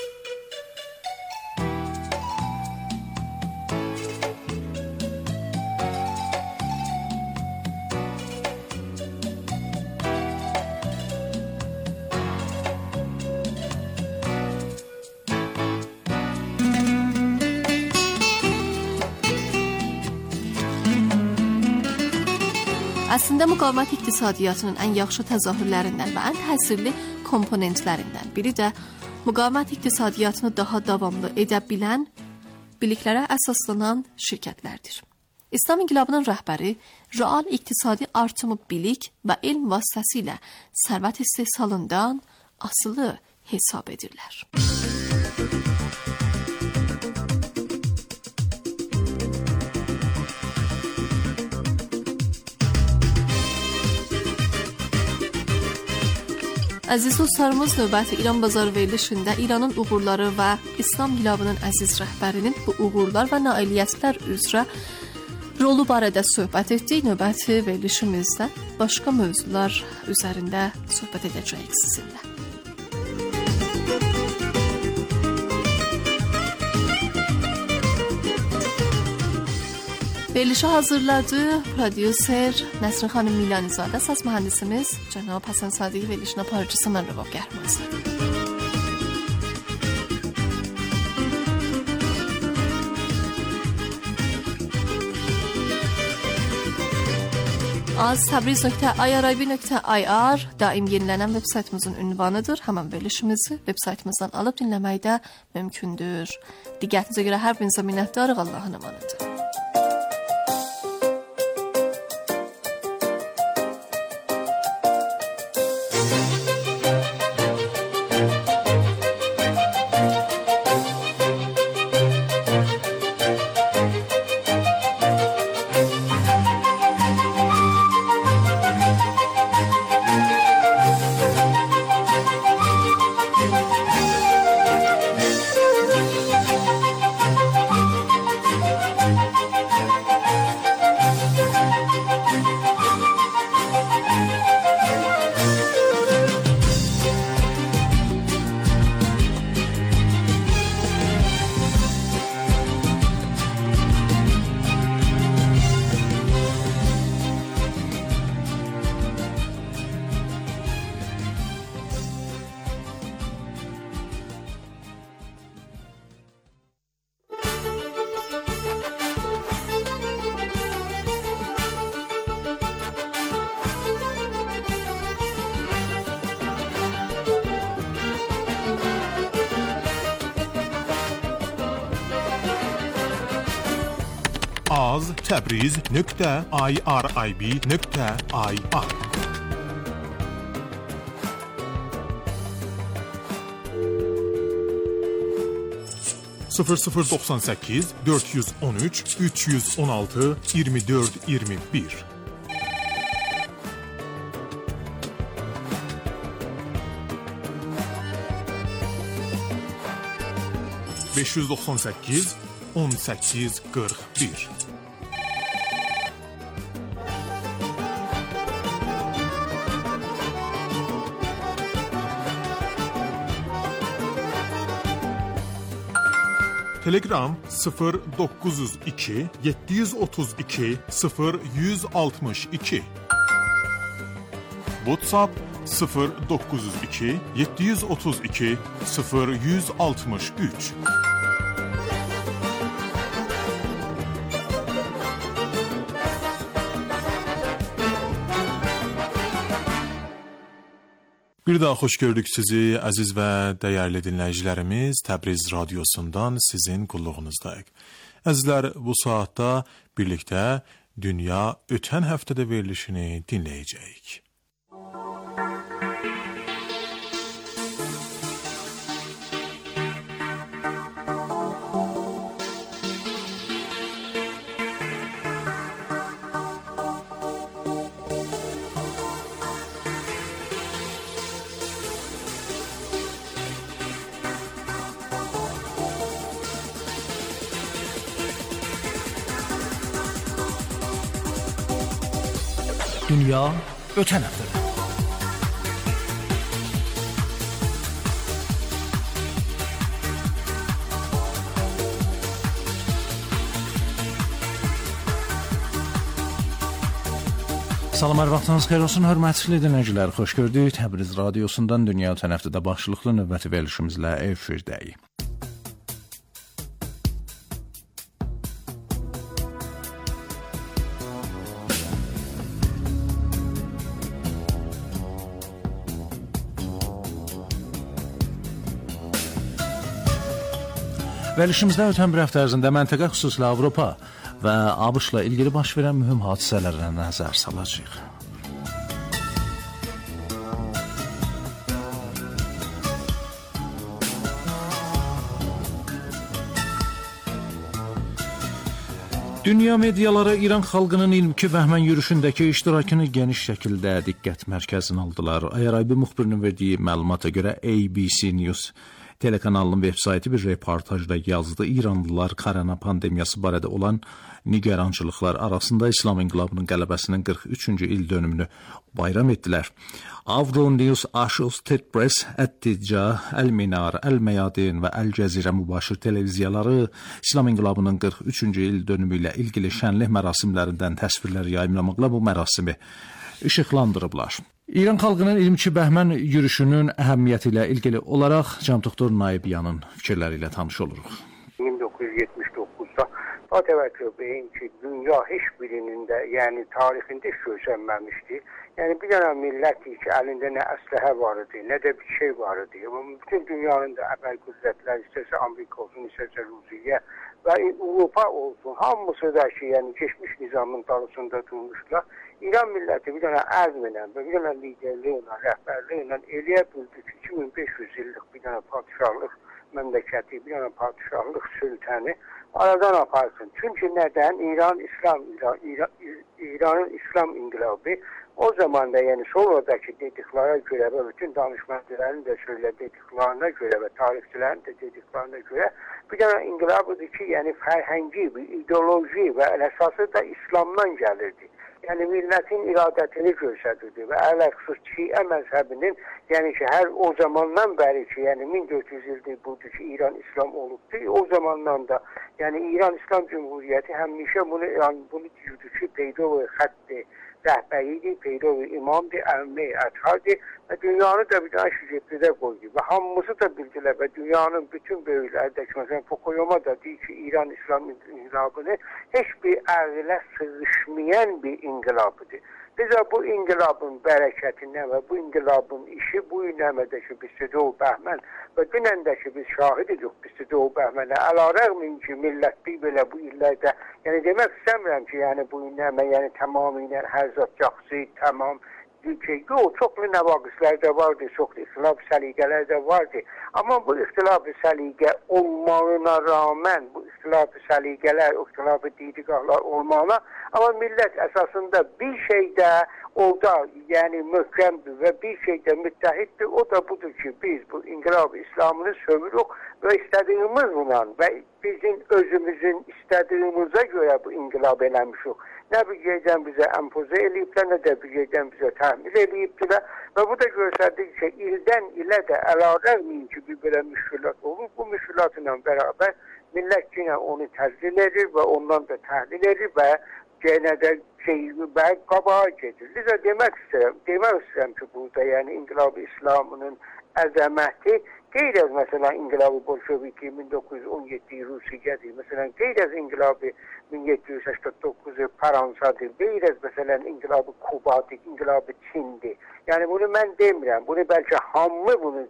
Əslində müqavimət iqtisadiyyatının ən yaxşı təzahürlərindən və ən təsirli komponentlərindən biri də müqavimət iqtisadiyyatını daha davamlı edə bilən, biliklərə əsaslanan şirkətlərdir. İslam İnqilabının rəhbəri real iqtisadi artımı bilik və elm vasitəsilə sərvət istehsalından asılı hesab edirlər. Əziz dostlarımız, növbəti İran bazarı verilişində İranın uğurları və İslam İnqilabının əziz rəhbərinin bu uğurlar və nailiyyətlər üzrə rolu barədə söhbət etdik. Növbəti verilişimizdə başqa mövzular üzərində söhbət edəcəyik sizinlə. Verilişi hazırladı prodüser Nəsrin xanım Milanizadə, səs mühəndisimiz cənab Həsən Sadiq, verilişin aparıcısı mən Rəvab Gərmazlı. az tabriz nöqtə i r i b nöqtə i r daim yenilənən veb saytımızın ünvanıdır. Həmən verilişimizi veb saytımızdan alıb dinləmək də mümkündür. Diqqətinizə görə hər birinizə minnətdarıq. Allahın əmanəti. Thank you. araz təbriz nöqtə irib nöqtə ir. sıfır sıfır doksan sekiz dört yüz on üç üç yüz on altı yirmi dört yirmi bir beş yüz doksan sekiz on sekiz qırx bir Telegram sıfır dokuz yüz iki yedi yüz otuz iki sıfır yüz altmış iki WhatsApp sıfır dokuz yüz iki yedi yüz otuz iki sıfır yüz altmış üç Bir daha xoş gördük sizi, əziz və dəyərli dinləyicilərimiz. Təbriz radiosundan sizin qulluğunuzdayıq. Əzizlər, bu saatda birlikdə Dünya ötən həftədə verilişini dinləyəcəyik. Dünya ötən həftədə. Salam, hər vaxtınız xeyir olsun, hörmətli dinləyicilər. Xoş gördük. Təbriz radiosundan Dünya ötən həftədə başlıqlı növbəti verilişimizlə efirdəyik. Verilişimizdə ötən bir həftə ərzində məntəqə, xüsusilə Avropa və ABŞ-la ilgili baş verən mühüm hadisələrə nəzər salacağıq. Dünya mediaları İran xalqının ilmki bəhmən yürüşündəki iştirakını geniş şəkildə diqqət mərkəzinə aldılar. I R I B müxbirinin verdiyi məlumata görə A B C News telekanalının veb-sayti bir reportajda yazdı. İranlılar korona pandemiyası barədə olan nigarançılıqlar arasında İslam inqilabının qələbəsinin qırx üçüncü il dönümünü bayram etdilər. Avro News, Associated Press, Ət-Ticca, Əl-Minar, Əl-Məyadin və Əl-Cəzirə mübaşir televiziyaları İslam inqilabının qırx üçüncü il dönümü ilə ilgili şənlik mərasimlərindən təsvirlər yayımlamaqla bu mərasimi işıqlandırıblar. İran xalqının ilmki bəhmən yürüşünün əhəmiyyəti ilə ilgili olaraq Cəm Doktor Naibyanın fikirləri ilə tanış oluruq. min doqquz yüz yetmiş doqquzda daha təvəkkül beyin ki, dünya heç birinin də, yəni tarixində heç gözlənməmişdi. Yəni bir dənə millət ki, əlində nə əsləhə var idi, nə də bir şey var idi. Bütün dünyanın da əbəl qüdrətlər, istəsə Amerika olsun, istəsə Rusiya və Avropa olsun, hamısı da ki, yəni keçmiş nizamın dalısında durmuşlar. İran milləti bir dənə əzmlə və bir dənə liderliklə, rəhbərliklə eləyə bildi ki, iki min beş yüz illik bir dənə padişahlıq məmləkəti, bir dənə padişahlıq sültəni aradan aparsın. Çünki nədən? İran, İslam, İran, İran, İranın İslam inqilabı o zaman da, yəni sonradakı dediklərə görə və bütün danışmacıların da söylədiklərine görə və tarixçilərin də dediklərine görə bir dənə inqilabıdır ki, yəni fərhəngi, ideoloji və əsası da İslamdan gəlirdi. Yəni millətin iradətini göstərirdi və ələxüsus Şiə məzhəbinin, yəni ki, hər o zamandan bəri ki, yəni min dörd yüz ildir budur ki, İran İslam olubdur. O zamandan da, yəni İran İslam Cümhuriyyəti həmişə bunu, yəni bunu deyirdi ki, peydo-i xətti rəhbəridir, peydo-i imamdır, əmmi əthardır və dünyanı da bir dənə şüceplidə qoydu və hamısı da bildilər və dünyanın bütün böyüklərdəki, məsələn, Fukuyama da deyir ki, İran İslam inqilabını heç bir əqilə sığışmayan bir inqilabıdır. Bizə bu inqilabın bərəkətindən və bu inqilabın işi bu günəmədə ki, biz Doğu Bəhmən və dünəndəki biz şahid edirik biz Doğu Bəhmənə. Əlarəğmin ki, millətlik belə bu illərdə, yəni demək istəmirəm ki, yəni bu günəmə, yəni tamamilə hər zat yaxşı, tamam, ki, yox, çoxlu nəvaqislər də vardı, çoxlu ixtilaf səliqələr də vardı. Amma bu ixtilaf səliqə olmağına rağmen, bu ixtilaf səliqələr, ixtilaf didigahlar olmağına, amma millət əsasında bir şeydə orada, yəni möhkəmdir və bir şeydə müttəhiddir. O da budur ki, biz bu inqilab İslamını sömürük və istədiyimiz buna və bizim özümüzün istədiyimizə görə bu inqilab eləmişik. Nə bir yerdən bizə əmpozə eləyiblər, nə də bir yerdən bizə təhmil eləyibdilər və bu da göstərdir ki, ildən ilə də əlavəmin ki, bir belə müşkülat olur. Bu müşkülatla bərabər millət yenə onu təzlil edir və ondan da təhlil edir və yenə də şey, və qabağa gedir. Liza demək istəyirəm, demək istəyirəm ki, burada yəni İnqilab-ı İslamının əzəməti qeyr-əz, məsələn, İnqilab-ı Bolşeviki min doqquz yüz on yeddi Rusiyyədir, məsələn, qeyr-əz İnqilab-ı min yeddi yüz səksən doqquz Fransadır, qeyr-əz, məsələn, İnqilab-ı Kubadır, İnqilab-ı Çindir. Yəni, bunu mən demirəm, bunu bəlkə hamı bunu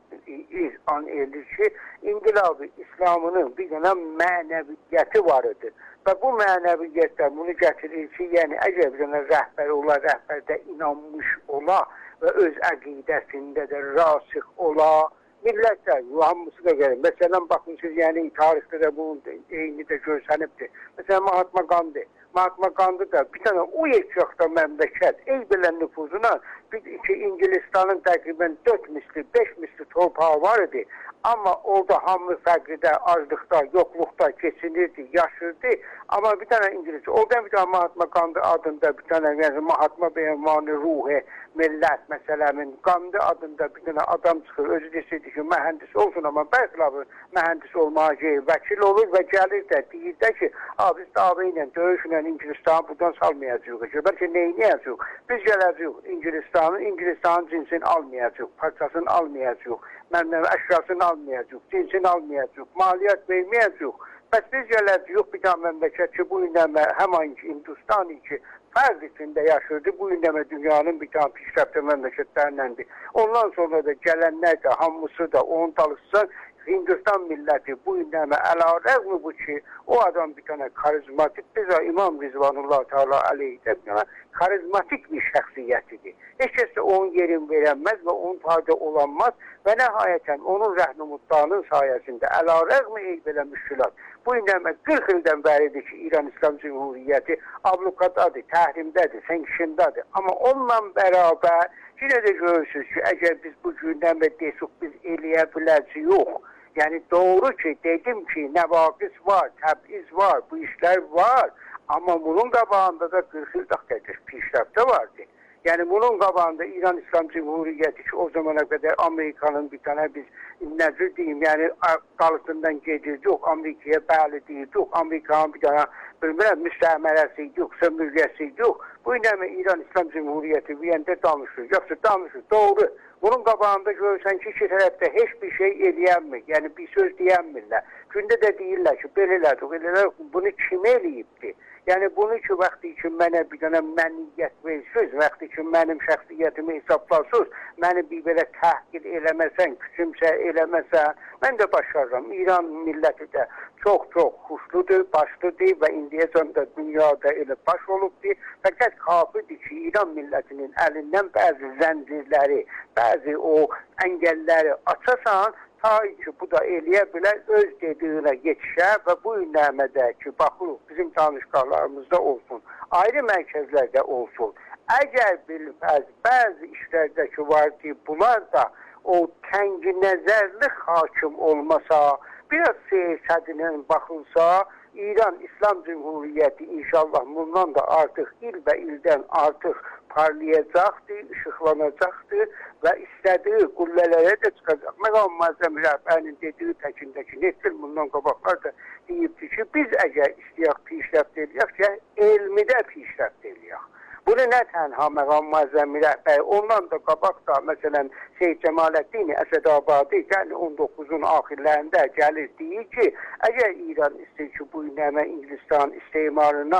an edir ki, İnqilab-ı İslamının bir dənə mənəviyyəti var idi. Və bu mənəviyyətdə bunu gətirir ki, yəni, əgər bir dənə rəhbər ola, rəhbərdə inanmış ola və öz əqidəsində də rasix ola, millətlər, hamısı da gəlir. Məsələn, baxmışsınız, yəni tarixdə də bu eyni də görsənibdir. Məsələn, Mahatma Gandhi. Mahatma Gandhi da bir tane o yaşaqda məmləkət, ey belə nüfuzuna, bir iki İngilistanın təqribən dörd misli, beş misli torpağı var idi. Amma orada hamı fəqirdə, aclıqda, yoxluqda keçinirdi, yaşırdı. Amma bir tane İngiliz, oradan bir tane Mahatma Gandhi adında bir tane, yəni Mahatma Beyemani Ruhi Millət məsələmin Gandhi adında bir tane adam çıxır, özü deseydi ki, mühəndis olsun, amma bəlkə mühəndis olmağa ki, vəkil olur və gəlir də, deyir də ki, biz davə ilə, döyüşlə İngilistanı buradan salmayacaq ki, bəlkə neyniyəcək? Biz gələcək İngilistanın, İngilistanın cinsini almayacaq, parçasını almayacaq, məmnəvi əşyasını almayacaq, cinsini almayacaq, maliyyət verməyəcək. Bəs biz gələcək bir daha məmləkət ki, bu inəmə həman ki, Hindistani ki, fərz içində yaşırdı, bu inəmə dünyanın bir tane pişrəftə məmləkətlərləndir. Ondan sonra da gələnlər də, hamısı da onun talışsan, Hindistan milləti bu inəmə əlarəğmi bu ki, o adam bir tane karizmatik, bizə İmam Rizvanullah Teala aleyhidə bir tane karizmatik bir şəxsiyyətidir. Heç kəs də onun yerin verənməz və onun fayda olanmaz və nəhayətən onun rəhnumutlarının sayəsində əlarəğmi ey belə müşkülat. Bu inəmə qırx ildən bəridir ki, İran İslam Cumhuriyyəti ablukadadır, təhrimdədir, sənkişindadır. Amma onunla bərabər yine də görürsünüz ki, əgər biz bu gündən və desuk biz eləyə biləcəyik. Yəni doğru ki, dedim ki, nəvaqis var, təbriz var, bu işlər var. Amma bunun qabağında da qırx il dəqiqədir, pişrəftə vardı. Yəni bunun qabağında İran İslam Cumhuriyyəti ki, o zamana qədər Amerikanın bir tane biz nəzir deyim, yəni qalısından gedirdik, Amerikaya bəli deyirdik, Amerikanın bir tane bilmirəm, müstəmələsiydik, sömürgəsiydik. Bu inəmə İran İslam Cumhuriyyəti deyəndə danışır, yoxsa danışır, doğru. Bunun qabağında görürsən ki, iki tərəfdə heç bir şey eləyənmir, yəni bir söz deyənmirlər. Gündə də deyirlər ki, belələrdir, belələr bunu kim eləyibdir? Yəni bunu ki, vaxtı ki, mənə bir dənə məniyyət versiniz, vaxtı ki, mənim şəxsiyyətimi hesablasınız, məni bir belə təhqir eləməsən, küçümsə eləməsən, mən də başarıram. İran milləti də çox-çox xuşludur, başlıdır və indiyəcən də dünyada elə baş olubdur. Fəqət kafirdir ki, İran millətinin əlindən bəzi zəncirləri, bəzi o əngəlləri açasan, ta ki, bu da eləyə bilər, öz dediyinə yetişə və bu nəmədə ki, baxırıq, bizim danışqalarımızda olsun, ayrı mərkəzlərdə olsun. Əgər bilməz, bəzi işlərdə ki, var ki, bunlar da o təngi nəzərli hakim olmasa, biraz siyasətinin baxılsa, İran İslam Cumhuriyyəti inşallah bundan da artıq il və ildən artıq parlayacaqdır, işıqlanacaqdır və istədiyi qullələrə də çıxacaq. Məqam Muazzəm rəhbərinin dediyi təkindəki netdir, bundan qabaqlar da deyibdir ki, biz əgər istəyək pişrəft eləyək ki, elmidə pişrəft eləyək. Bunu nə tənha Məqam Muazzəm rəhbər, ondan da qabaq da, məsələn, Seyyid Cəmaləddin Əsədabadi, yəni on doqquzun axirlərində gəlir deyir ki, əgər İran istəyir ki, bu nəmə İngilistanın istemarına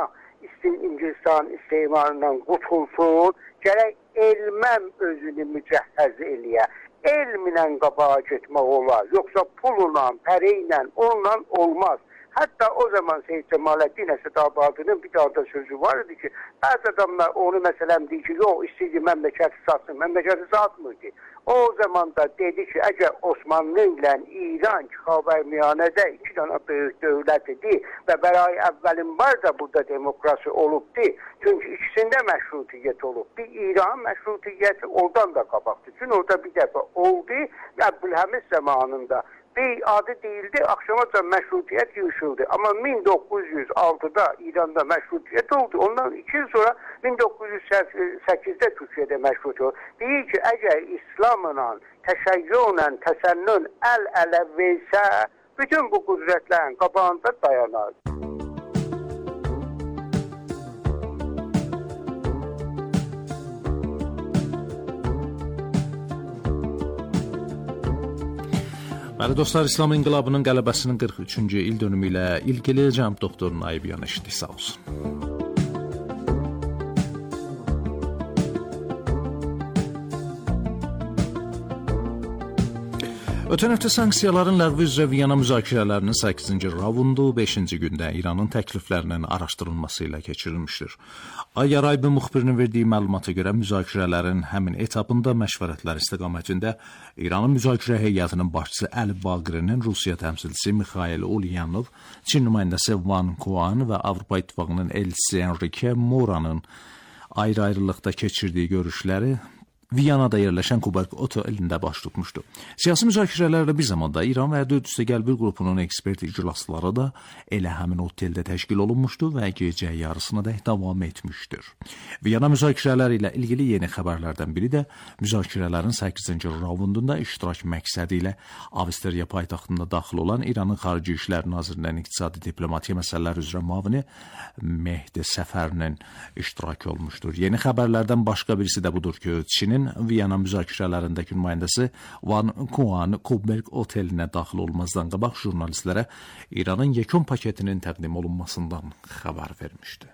İngilistан istemarından qutulsun, gərək elməm özünü mücəhhəz eləyə. Elmlə qabağa getmək olar, yoxsa pulla, pərəylə, onunla olmaz. Hatta o zaman Seyyid Cemalettin Əsədabadının bir daha da sözü var idi ki, bazı adamlar onu məsələn deyir ki, yox, istəyir məmləkəti satsın, məmləkəti satmırdı. O zaman da dedi ki, əgər Osmanlı ilə İran ki, Xavərmiyanədə iki dənə böyük dövlət idi və bəray əvvəlin var da burada demokrasi olubdu. Çünki ikisində məşrutiyyət olub. Bir İran məşrutiyyəti oradan da qabaqdı. Çünki orada bir dəfə oldu Əbdülhəmid zamanında. Bir adı değildi, akşamacan məşrutiyyət yürüşüldü. Ama min doqquz yüz altıda İran'da məşrutiyyət oldu. Ondan iki yıl sonra min doqquz yüz səkkizdə Türkiye'de məşrutiyyət oldu. Deyir ki, əgər İslamla, təşəyyünlə, təsənnün əl-ələ versə, bütün bu qüdrətlərin qabağında dayanar. Bəli dostlar, İslam İnqilabının qələbəsinin qırx üçüncü il dönümü ilə ilgili cənab doktor Naib Yanışdi, sağ olsun. Ötən həftə sanksiyaların ləğvi üzrə Viyana müzakirələrinin səkkizinci raundu beşinci gündə İranın təkliflərinin araşdırılması ilə keçirilmişdir. Ay Araybi müxbirinin verdiyi məlumata görə müzakirələrin həmin etapında məşvərətlər istiqamətində İranın müzakirə heyətinin başçısı Əli Baqirinin, Rusiya təmsilçisi Mikhail Ulyanov, Çin nümayəndəsi Van Kuan və Avropa İttifaqının elçisi Enrique Mora'nın ayrı-ayrılıqda keçirdiyi görüşləri Viyanada yerləşən Kuberg otelində baş tutmuşdu. Siyasi müzakirələrlə bir zamanda İran və dörd üstəgəl bir qrupunun ekspert iclasları da elə həmin oteldə təşkil olunmuşdu və gecə yarısına dək davam etmişdir. Viyana müzakirələri ilə ilgili yeni xəbərlərdən biri də müzakirələrin səkkizinci raundunda iştirak məqsədi ilə Avstriya paytaxtında daxil olan İranın Xarici İşlər Nazirinin iqtisadi diplomatiya məsələləri üzrə müavini Mehdi Səfərinin iştirakı olmuşdur. Yeni xəbərlərdən başqa birisi də budur ki, Çinin Viyana müzakirələrindəki nümayəndəsi Van Kuan Kuberg otelinə daxil olmazdan qabaq jurnalistlərə İranın yekun paketinin təqdim olunmasından xəbər vermişdi.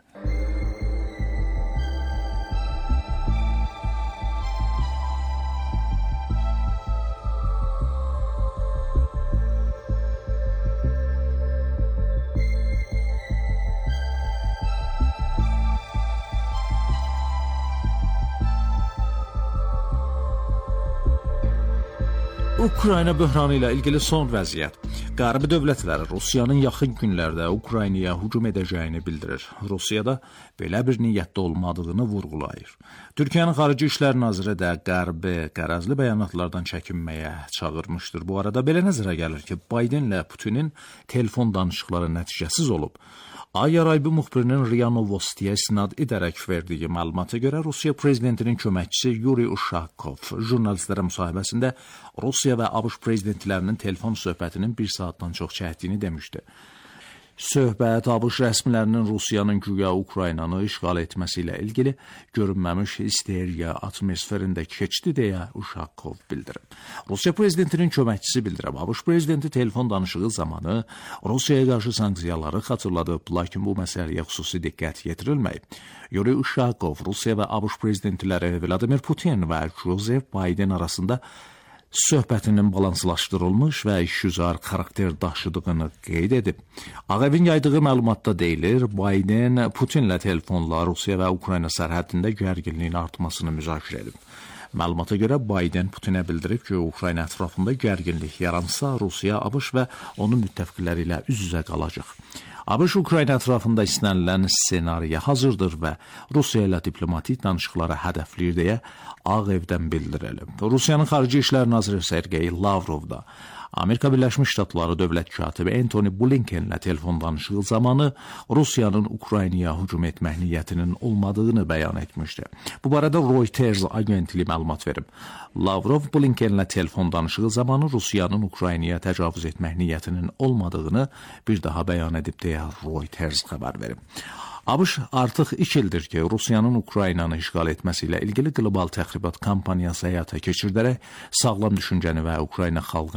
Ukrayna böhranı ilə ilgili son vəziyyət. Qərbi dövlətləri Rusiyanın yaxın günlərdə Ukraynaya hücum edəcəyini bildirir. Rusiyada belə bir niyyətdə olmadığını vurğulayır. Türkiyənin Xarici İşlər Naziri də Qərbi qərəzli bəyanatlardan çəkinməyə çağırmışdır. Bu arada belə nəzərə gəlir ki, Bidenlə Putinin telefon danışıqları nəticəsiz olub. Ay Araybi müxbirinin Ria Novostiyə istinad edərək verdiyi məlumata görə Rusiya prezidentinin köməkçisi Yuri Ushakov jurnalistlərə müsahibəsində Rusiya və ABŞ prezidentlərinin telefon söhbətinin bir saatdan çox çəkdiyini demişdi. Söhbət ABŞ rəsmilərinin Rusiyanın güya Ukraynanı işğal etməsi ilə ilgili görünməmiş isteriya atmosferində keçdi deyə Ushakov bildirib. Rusiya prezidentinin köməkçisi bildirib. ABŞ prezidenti telefon danışığı zamanı Rusiyaya qarşı sanksiyaları xatırladıb, lakin bu məsələyə xüsusi diqqət yetirilməyib. Yuri Ushakov Rusiya və ABŞ prezidentləri Vladimir Putin və Joseph Biden arasında söhbətinin balanslaşdırılmış və işgüzar xarakter daşıdığını qeyd edib. Ağ Evin yaydığı məlumatda deyilir, Biden Putinlə telefonla Rusiya və Ukrayna sərhədində gərginliyin artmasını müzakirə edib. Məlumata görə Biden Putinə bildirib ki, Ukrayna ətrafında gərginlik yaransa, Rusiya, ABŞ və onun müttəfiqləri ilə üz-üzə qalacaq. ABŞ Ukrayna ətrafında istənilən ssenariyə hazırdır və Rusiya ilə diplomatik danışıqlara hədəfləyir deyə Ağ Evdən bildirilib. Rusiyanın Xarici İşlər Naziri Sergey Lavrov da Amerika Birləşmiş Ştatları dövlət katibi Antony Blinkenlə telefon danışığı zamanı Rusiyanın Ukraynaya hücum etmək niyyətinin olmadığını bəyan etmişdi. Bu barədə Reuters agentliyi məlumat verib. Lavrov Blinkenlə telefon danışığı zamanı Rusiyanın Ukraynaya təcavüz etmək niyyətinin olmadığını bir daha bəyan edib deyə Reuters xəbər verib. ABŞ artıq iki ildir ki, Rusiyanın Ukraynanı işğal etməsi ilə ilgili qlobal təxribat kampaniyası həyata keçirdərək sağlam düşüncəni və Ukrayna xalqı